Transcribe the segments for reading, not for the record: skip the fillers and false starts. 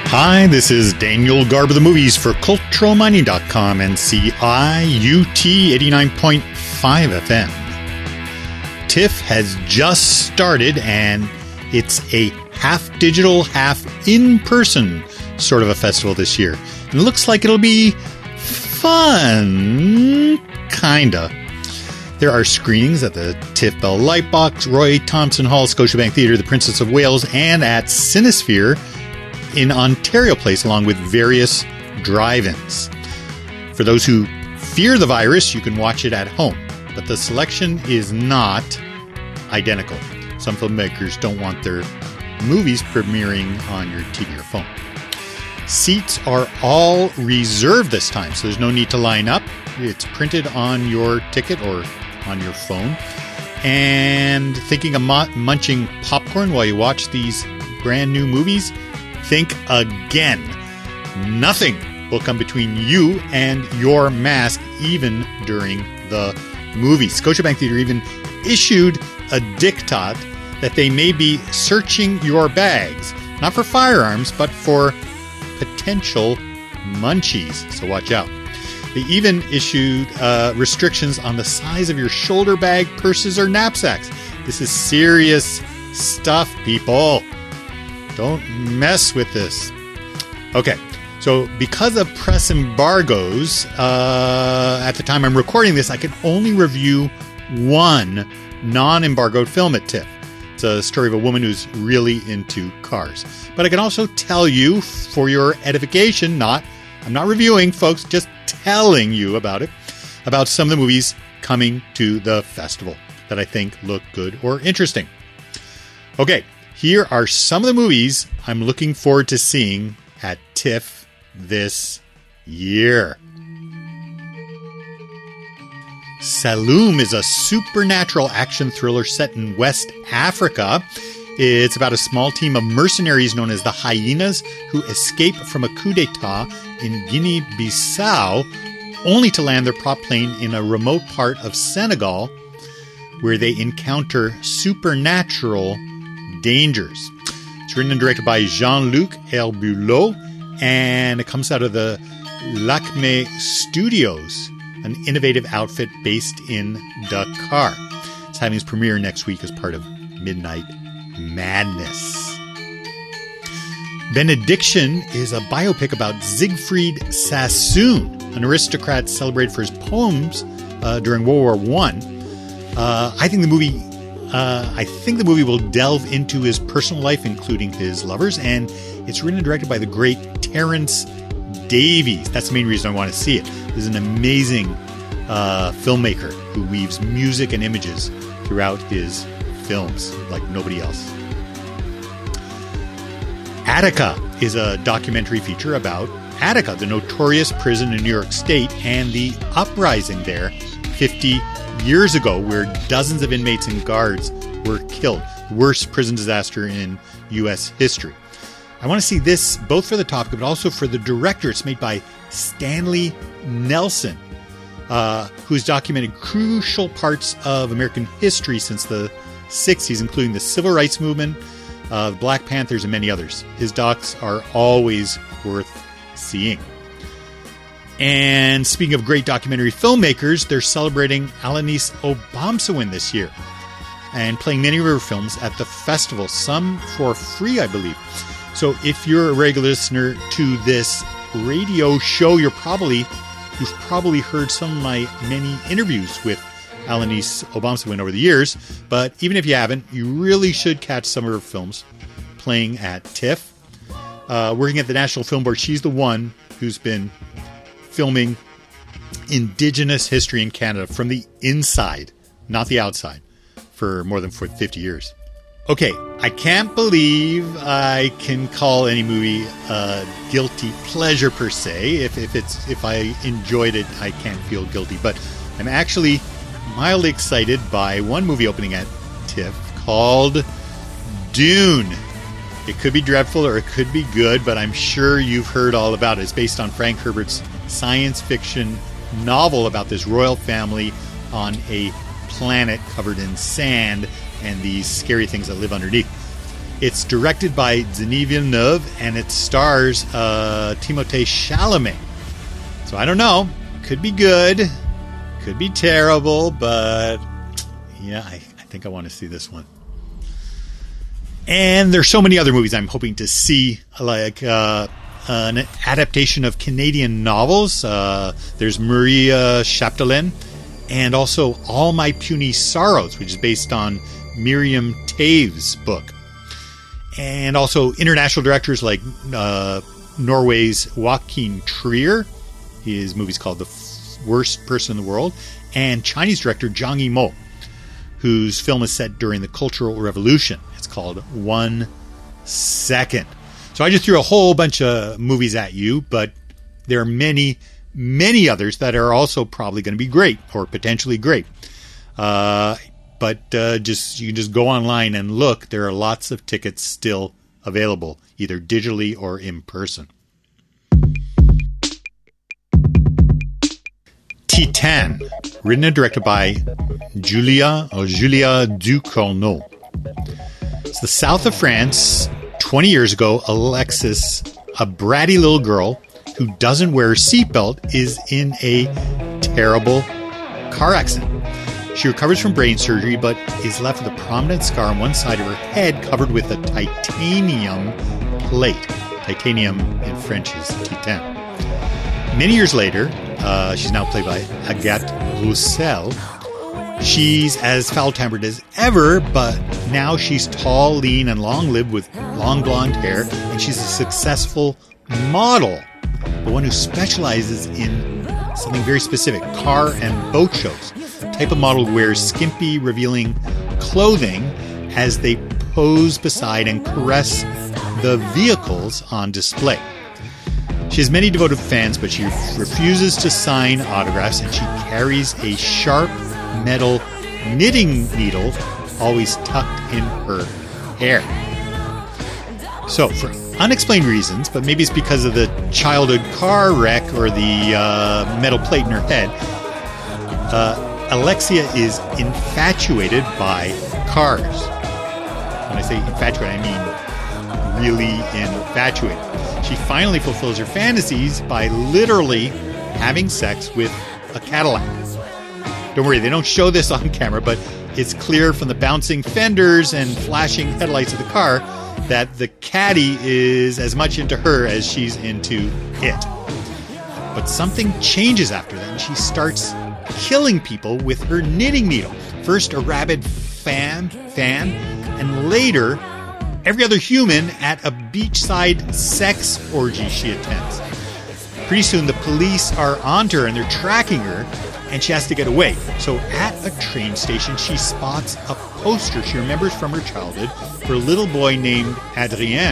Hi, this is Daniel Garb of the Movies for CulturalMining.com and CIUT 89.5 FM. TIFF has just started, and it's a half digital, half in-person sort of a festival this year. And it looks like it'll be fun, kinda. There are screenings at the TIFF Bell Lightbox, Roy Thompson Hall, Scotiabank Theatre, the Princess of Wales, and at Cinesphere in Ontario Place, along with various drive-ins. For those who fear the virus, you can watch it at home, but the selection is not identical. Some filmmakers don't want their movies premiering on your TV or phone. Seats are all reserved this time, so there's no need to line up. It's printed on your ticket or on your phone. And thinking of munching popcorn while you watch these brand new movies? Think again. Nothing will come between you and your mask, even during the movie. Scotiabank Theatre even issued a diktat that they may be searching your bags, not for firearms, but for potential munchies. So watch out. They even issued restrictions on the size of your shoulder bag, purses, or knapsacks. This is serious stuff, people. Don't mess with this. Okay, so because of press embargoes, at the time I'm recording this, I can only review one non-embargoed film at TIFF. It's a story of a woman who's really into cars. But I can also tell you, for your edification, I'm not reviewing, folks, just telling you about it, about some of the movies coming to the festival that I think look good or interesting. Okay. Here are some of the movies I'm looking forward to seeing at TIFF this year. Saloum is a supernatural action thriller set in West Africa. It's about a small team of mercenaries known as the Hyenas who escape from a coup d'etat in Guinea-Bissau, only to land their prop plane in a remote part of Senegal, where they encounter supernatural dangers. It's written and directed by Jean-Luc Herbulot, and it comes out of the Lacme Studios, an innovative outfit based in Dakar. It's having its premiere next week as part of Midnight Madness. Benediction is a biopic about Siegfried Sassoon, an aristocrat celebrated for his poems during World War I. I think the movie will delve into his personal life, including his lovers, and it's written and directed by the great Terence Davies. That's the main reason I want to see it. This is an amazing filmmaker who weaves music and images throughout his films like nobody else. Attica is a documentary feature about Attica, the notorious prison in New York State, and the uprising there 50 years ago, where dozens of inmates and guards were killed. Worst prison disaster in U.S. history. I want to see this both for the topic, but also for the director. It's made by Stanley Nelson, who's documented crucial parts of American history since the 60s, including the Civil Rights Movement, the Black Panthers, and many others. His docs are always worth seeing. And speaking of great documentary filmmakers, they're celebrating Alanis Obomsawin this year and playing many of her films at the festival, some for free, I believe. So if you're a regular listener to this radio show, you've probably heard some of my many interviews with Alanis Obomsawin over the years. But even if you haven't, you really should catch some of her films playing at TIFF. Working at the National Film Board, she's the one who's been filming Indigenous history in Canada from the inside, not the outside, for more than 50 years. Okay, I can't believe I can call any movie a guilty pleasure per se. If I enjoyed it, I can't feel guilty. But I'm actually mildly excited by one movie opening at TIFF called Dune. It could be dreadful or it could be good, but I'm sure you've heard all about it. It's based on Frank Herbert's science fiction novel about this royal family on a planet covered in sand and these scary things that live underneath. It's directed by Denis Villeneuve, and it stars Timothée Chalamet. So I don't know. Could be good. Could be terrible, but yeah, I think I want to see this one. And there's so many other movies I'm hoping to see, like an adaptation of Canadian novels. There's Maria Chapdelaine, and also All My Puny Sorrows, which is based on Miriam Toews' book. And also international directors like Norway's Joachim Trier. His movie's called The Worst Person in the World. And Chinese director Zhang Yimou, whose film is set during the Cultural Revolution. It's called 1 Second. So I just threw a whole bunch of movies at you, but there are many, many others that are also probably going to be great or potentially great. But you can just go online and look. There are lots of tickets still available, either digitally or in person. Titane, written and directed by Julia Ducournau. It's the south of France. 20 years ago, Alexis, a bratty little girl who doesn't wear a seatbelt, is in a terrible car accident. She recovers from brain surgery, but is left with a prominent scar on one side of her head covered with a titanium plate. Titanium in French is titane. Many years later, she's now played by Agathe Roussel. She's as foul-tempered as ever, but now she's tall, lean, and long-lived with long blonde hair, and she's a successful model, the one who specializes in something very specific, car and boat shows. The type of model who wears skimpy, revealing clothing as they pose beside and caress the vehicles on display. She has many devoted fans, but she refuses to sign autographs, and she carries a sharp metal knitting needle always tucked in her hair. So, for unexplained reasons, but maybe it's because of the childhood car wreck or the metal plate in her head, Alexia is infatuated by cars. When I say infatuated, I mean really infatuated. She finally fulfills her fantasies by literally having sex with a Cadillac. Don't worry, they don't show this on camera, but it's clear from the bouncing fenders and flashing headlights of the car that the caddy is as much into her as she's into it. But something changes after that, and she starts killing people with her knitting needle. First a rabid fan, and later every other human at a beachside sex orgy she attends. Pretty soon the police are onto her and they're tracking her, and she has to get away. So at a train station, she spots a poster she remembers from her childhood for a little boy named Adrien,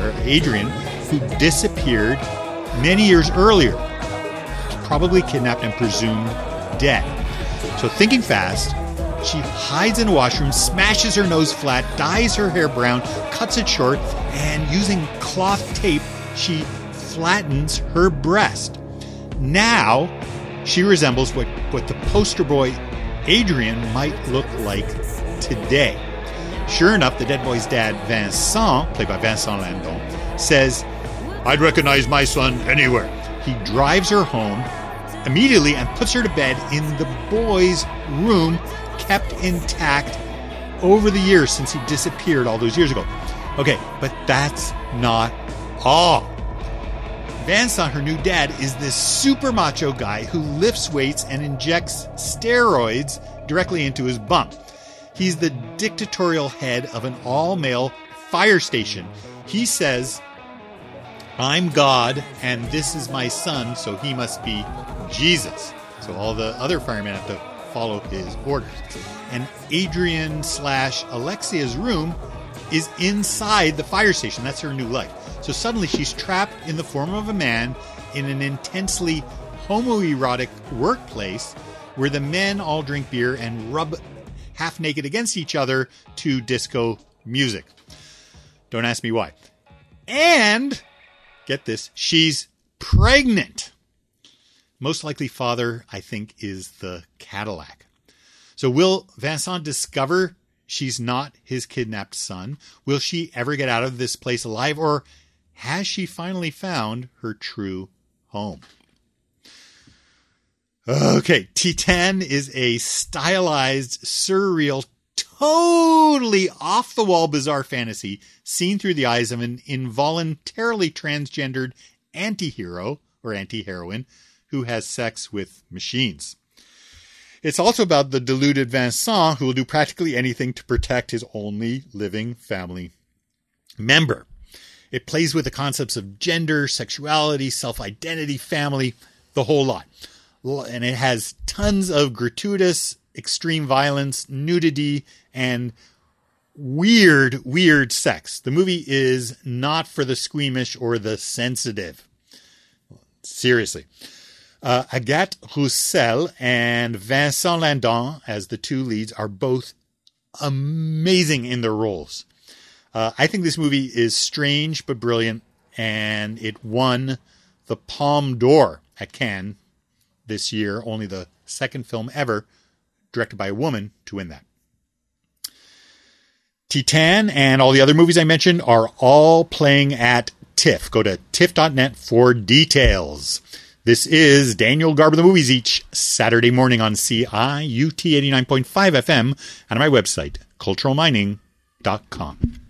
who disappeared many years earlier. Probably kidnapped and presumed dead. So thinking fast, she hides in a washroom, smashes her nose flat, dyes her hair brown, cuts it short, and using cloth tape, she flattens her breast. Now, she resembles what the poster boy Adrien might look like today. Sure enough, the dead boy's dad, Vincent, played by Vincent Landon, says, "I'd recognize my son anywhere." He drives her home immediately and puts her to bed in the boy's room, kept intact over the years since he disappeared all those years ago. Okay, but that's not all. Vincent, her new dad, is this super macho guy who lifts weights and injects steroids directly into his bum. He's the dictatorial head of an all-male fire station. He says, "I'm God, and this is my son, so he must be Jesus." So all the other firemen have to follow his orders. And Adrian/Alexia's room is inside the fire station. That's her new life. So suddenly she's trapped in the form of a man in an intensely homoerotic workplace where the men all drink beer and rub half naked against each other to disco music. Don't ask me why. And, get this, she's pregnant. Most likely father, I think, is the Cadillac. So will Vincent discover she's not his kidnapped son? Will she ever get out of this place alive, or has she finally found her true home? Okay, Titane is a stylized, surreal, totally off-the-wall bizarre fantasy seen through the eyes of an involuntarily transgendered anti-hero or anti-heroine who has sex with machines. It's also about the deluded Vincent who will do practically anything to protect his only living family member. It plays with the concepts of gender, sexuality, self-identity, family, the whole lot. And it has tons of gratuitous, extreme violence, nudity, and weird sex. The movie is not for the squeamish or the sensitive. Seriously. Agathe Roussel and Vincent Lindon as the two leads are both amazing in their roles. I think this movie is strange but brilliant, and it won the Palme d'Or at Cannes this year, only the second film ever directed by a woman to win that. Titane and all the other movies I mentioned are all playing at TIFF. Go to tiff.net for details. This is Daniel Garber the Movies each Saturday morning on CIUT 89.5 FM and on my website, culturalmining.com.